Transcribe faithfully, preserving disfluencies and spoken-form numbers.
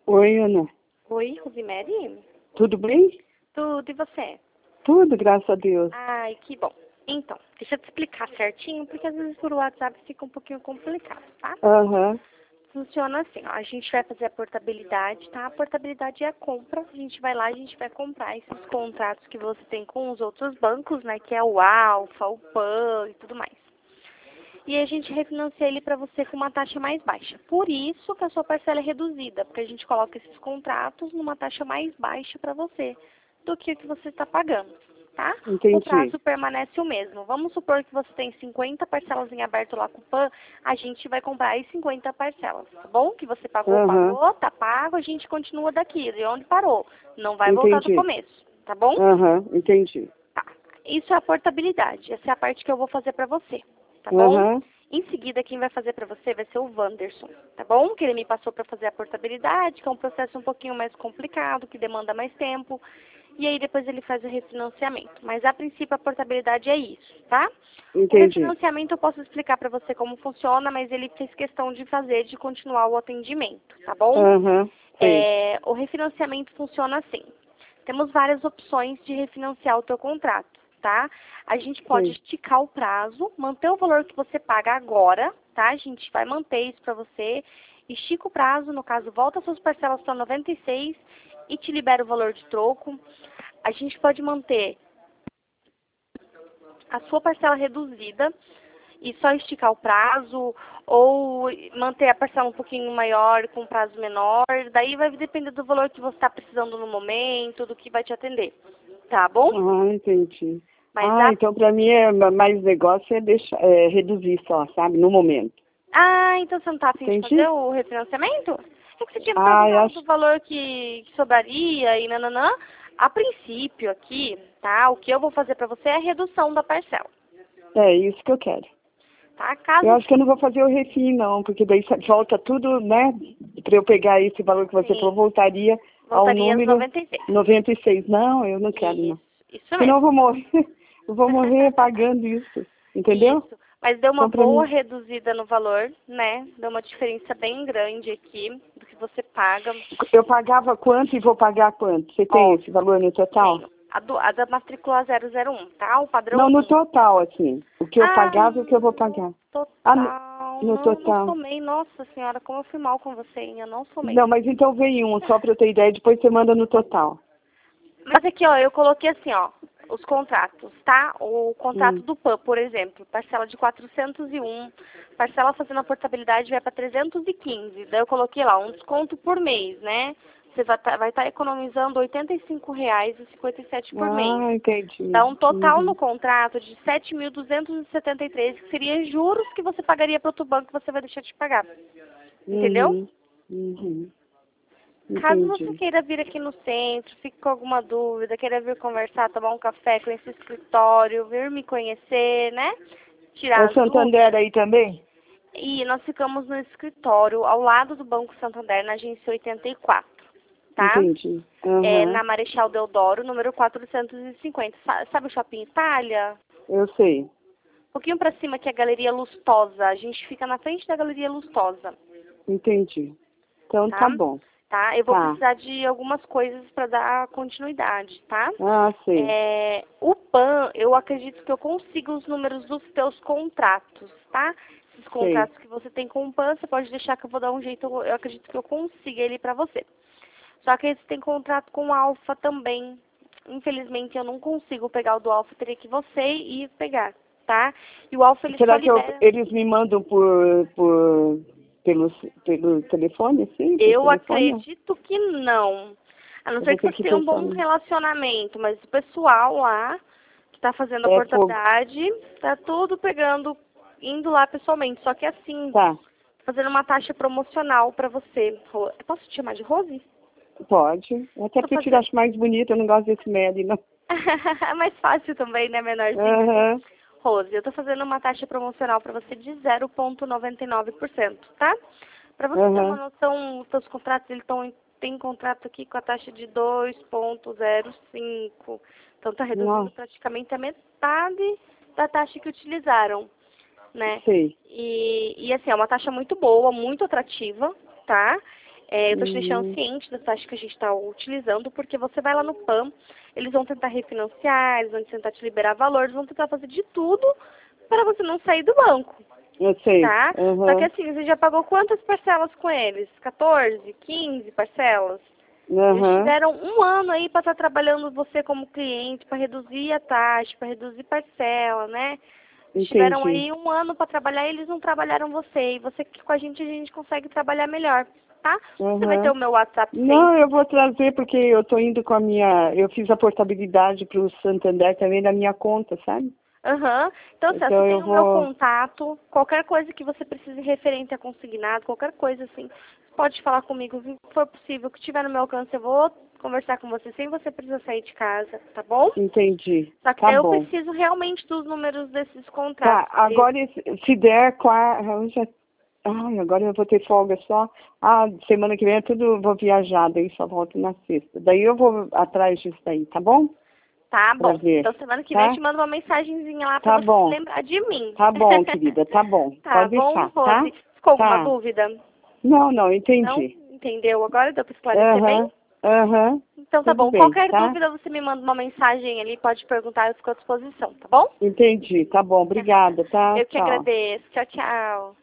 Oi, Ana. Oi, Rosemary? Tudo bem? Tudo, e você? Tudo, graças a Deus. Ai, que bom. Então, deixa eu te explicar certinho, porque às vezes por WhatsApp fica um pouquinho complicado, tá? Aham. Funciona assim, ó, a gente vai fazer a portabilidade, tá? A portabilidade é a compra, a gente vai lá, a gente vai comprar esses contratos que você tem com os outros bancos, né? Que é o Alfa, o Pan e tudo mais. E a gente refinancia ele para você com uma taxa mais baixa. Por isso que a sua parcela é reduzida, porque a gente coloca esses contratos numa taxa mais baixa para você do que o que você está pagando, tá? O Entendi. prazo permanece o mesmo. Vamos supor que você tem cinquenta parcelas em aberto lá com o Pan, a gente vai comprar as cinquenta parcelas, tá bom? Que você pagou, Aham. pagou, tá pago, a gente continua daqui, de onde parou. Não vai voltar do Entendi. começo, tá bom? Aham, entendi. Tá. Isso é a portabilidade. Essa é a parte que eu vou fazer para você, tá bom? Aham. Em seguida, quem vai fazer para você vai ser o Wanderson, tá bom? Que ele me passou para fazer a portabilidade, que é um processo um pouquinho mais complicado, que demanda mais tempo. E aí depois ele faz o refinanciamento. Mas a princípio a portabilidade é isso, tá? O Entendi. refinanciamento eu posso explicar para você como funciona, mas ele fez questão de fazer, de continuar o atendimento, tá bom? Aham. Sei. É, o refinanciamento funciona assim. Temos várias opções de refinanciar o teu contrato, tá? A gente pode Sei. esticar o prazo, manter o valor que você paga agora, tá? A gente vai manter isso para você, estica o prazo, no caso, volta suas parcelas para noventa e seis e te libera o valor de troco. A gente pode manter a sua parcela reduzida e só esticar o prazo, ou manter a parcela um pouquinho maior com um prazo menor. Daí vai depender do valor que você está precisando no momento, do que vai te atender, tá bom? Ah, entendi. Mas Ah, a... então pra mim é mais negócio é deixar, é reduzir só, sabe? No momento. Ah, então você não está afim de fazer Entendi? o refinanciamento? É que você tinha me Ah, eu perguntado acho. do valor que, que sobraria e nananã. A princípio aqui, tá? O que eu vou fazer para você é a redução da parcela, É isso que eu quero. tá? Eu Caso acho que eu não vou fazer o refim, não, porque daí volta tudo, né? Para eu pegar esse valor que você falou, sim, voltaria ao voltaria aos número noventa e seis. noventa e seis. Não, eu não quero, não. Isso, isso Senão mesmo. eu vou morrer. Eu vou morrer pagando isso. Entendeu? Isso. Mas deu uma Então, pra boa mim, reduzida no valor, né? Deu uma diferença bem grande aqui do que você paga. eu pagava quanto e vou pagar quanto? Você tem Ó, esse valor no total? tenho. A, do, a da matrícula zero zero um, tá? O padrão Não, no um. total, assim. O que eu Ah, pagava e o que eu vou pagar. no Ah, no, total. no Não, não total. somei. Nossa senhora, como eu fui mal com você, hein? Eu não somei. Não, mas então vem um, só para eu ter ideia, depois você manda no total. Mas aqui, ó, eu coloquei assim, ó, os contratos, tá? O contrato Hum. do Pan, por exemplo, parcela de quatrocentos e um, parcela fazendo a portabilidade vai para trezentos e quinze. Daí eu coloquei lá um desconto por mês, né? Você vai estar vai tá economizando oitenta e cinco reais e cinquenta e sete por mês. Ah, entendi. Dá um total no Uhum. contrato de sete mil duzentos e setenta e três, que seria juros que você pagaria para outro banco que você vai deixar de pagar. Entendeu? Uhum. Uhum. Caso você Entendi. queira vir aqui no centro, fique com alguma dúvida, queira vir conversar, tomar um café, conhecer o escritório, vir me conhecer, né? É Tirar o as Santander dúvidas. aí também? E nós ficamos no escritório, ao lado do Banco Santander, na agência oitenta e quatro, tá? Entendi. É, Aham. na Marechal Deodoro, número quatrocentos e cinquenta. Sa- Sabe o Shopping Itália? Eu sei. Um pouquinho pra cima que é a Galeria Lustosa. A gente fica na frente da Galeria Lustosa, Entendi. Então tá? tá bom. Tá? Eu vou Tá. precisar de algumas coisas para dar continuidade, tá? Ah, sei. É, o Pan, eu acredito que eu consigo os números dos teus contratos, tá? Esses Sei. contratos que você tem com o Pan, você pode deixar que eu vou dar um jeito, eu eu acredito que eu consiga ele para você. Só que você tem contrato com o Alfa também. Infelizmente eu não consigo pegar o do Alfa, teria que você ir pegar, tá? E o Alfa ele só Será que eu- libera. eles me mandam por, por pelo, pelo telefone, sim? Por Eu telefone? acredito que não. A não Eu ser vou que ter você que tenha um bom pensar. relacionamento, mas o pessoal lá que está fazendo a É fogo. portabilidade tá tudo pegando, indo lá pessoalmente. Só que assim, Tá. fazendo uma taxa promocional para você. Ro- Posso te chamar de Rose? Pode. Até Tô porque eu te fazendo. acho mais bonita, eu não gosto desse médio, não. É mais fácil também, né? Menorzinho ali. Aham. Rose, eu tô fazendo uma taxa promocional para você de zero vírgula noventa e nove por cento, tá? Para você ter uma Aham. noção, os seus contratos, eles estão tem contrato aqui com a taxa de dois vírgula zero cinco. Então tá reduzindo Nossa, praticamente a metade da taxa que utilizaram, né? sei. E, e assim, é uma taxa muito boa, muito atrativa, tá? É, eu estou te Uhum. deixando ciente da taxa que a gente está utilizando, porque você vai lá no P A M, eles vão tentar refinanciar, eles vão tentar te liberar valor, eles vão tentar fazer de tudo para você não sair do banco, Eu sei. tá? Uhum. Só que assim, você já pagou quantas parcelas com eles? quatorze, quinze parcelas? Eles Uhum. tiveram um ano aí para estar trabalhando você como cliente, para reduzir a taxa, para reduzir parcela, né? Eles tiveram Entendi. aí um ano para trabalhar e eles não trabalharam você. E você aqui com a gente, a gente consegue trabalhar melhor, tá? Uhum. Você vai ter o meu WhatsApp Não, sempre. eu vou trazer porque eu tô indo com a minha... Eu fiz a portabilidade para o Santander também da minha conta, sabe? Aham. Então, assim, Então você tem eu o meu vou... contato, qualquer coisa que você precise referente a consignado, qualquer coisa assim, pode falar comigo, se for possível, o que tiver no meu alcance, eu vou conversar com você sem você precisar sair de casa, tá bom? Entendi. Só que Tá daí eu bom. preciso realmente dos números desses Tá, contratos. agora se der, qua- eu já... Ai, agora eu vou ter folga só. Ah, semana que vem é tudo, vou viajar, daí só volto na sexta. Daí eu vou atrás disso daí, tá bom? Tá Pra bom. ver, Então semana que vem eu tá? te mando uma mensagenzinha lá pra Tá você se bom. lembrar de mim. Tá bom, querida, tá bom. Tá Pode bom, deixar, tá? Rose? Ficou alguma Tá. dúvida? Não, não, Não? entendi. Entendeu? Agora deu pra esclarecer bem? Aham, aham. Então tá Tudo bom. bem, Qualquer tá? dúvida você me manda uma mensagem ali, pode perguntar, eu fico à disposição, tá bom? Entendi, tá bom. Obrigada, tá? Eu que Tchau. agradeço. Tchau, tchau.